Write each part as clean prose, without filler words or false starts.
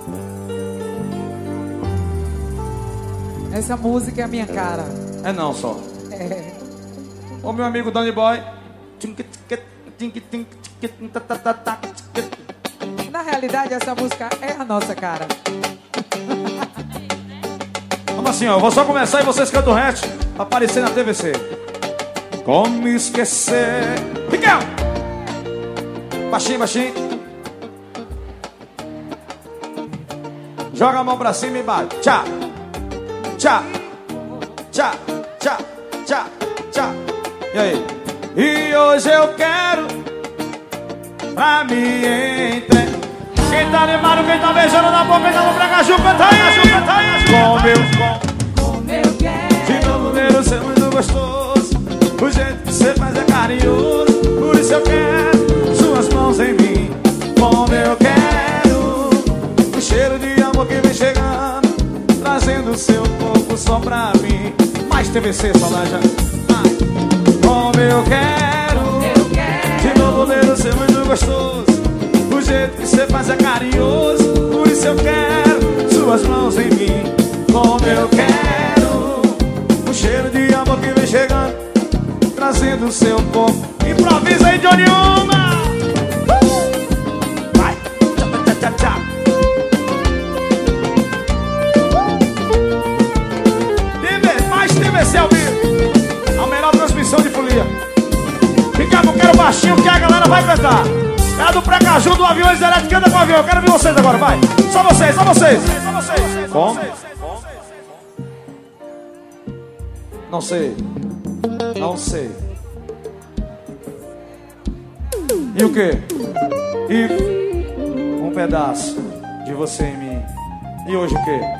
Essa música é a minha cara. É não só. É. Ô meu amigo Danny Boy. Na realidade, essa música é a nossa cara. Vamos assim, ó. Eu vou só começar e vocês cantam o resto pra aparecer na TVC. Como esquecer. Miguel! Baixinho, baixinho. Joga a mão pra cima e bate. Tchá. Tchá. Tchá. Tchá. Tchá. Tchá. E aí? E hoje eu quero pra me entregar. Quem tá animado, quem tá beijando na boca, quem tá no Precaju, canta aí, canta aí. Como eu quero. De novo ver você muito gostoso. O jeito que você faz é carinhoso. Por isso eu quero suas mãos em mim. Como eu quero o cheiro de amor que vem chegando, trazendo seu corpo só pra mim. Mais TVC, Solange. Como eu quero de novo ver você muito gostoso. O jeito que você faz é carinhoso. Por isso eu quero suas mãos em mim. Como eu quero o cheiro de amor que vem chegando, trazendo seu corpo. Improvisa aí, Johnny Uma. Vai. Tchá, tchá, tchá. Mais TVC ao vivo. A melhor transmissão de folia. Fica, eu quero baixinho que a galera vai cantar. Cara do Precaju, do avião elétrico, anda com o avião. Eu quero ver vocês agora, vai. Só vocês, só vocês. Como? Não sei. Não sei. E o quê? E um pedaço de você em mim. E hoje o quê?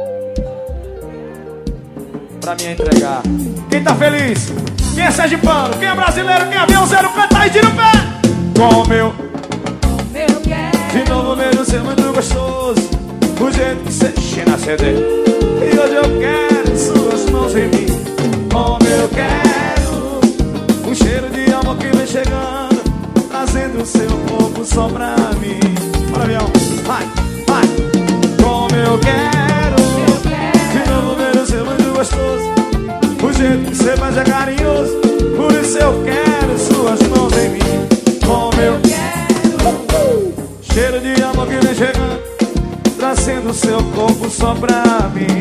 Pra me entregar. Quem tá feliz? Quem é sergipano? Quem é brasileiro? Quem é aviãozeiro? Canta aí, tira o pé. Como eu quero de novo ver você muito gostoso. O jeito que você cheira CD. E hoje eu quero suas mãos em mim. Como eu quero o cheiro de amor que vem chegando, trazendo o seu corpo só pra mim. Bora, avião. Vai, vai. Como eu quero de novo ver você muito gostoso. O jeito que você faz é carinhoso. Por isso eu quero suas mãos em mim. Como eu quero cheiro de amor que vem chegando, trazendo seu corpo só pra mim.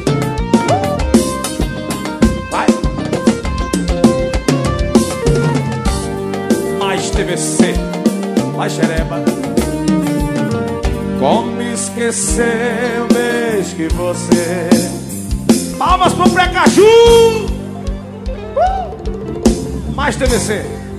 Vai. Mais TVC, mais xereba. Como esquecer o beijo que você. Palmas pro Precaju. Mais TVC.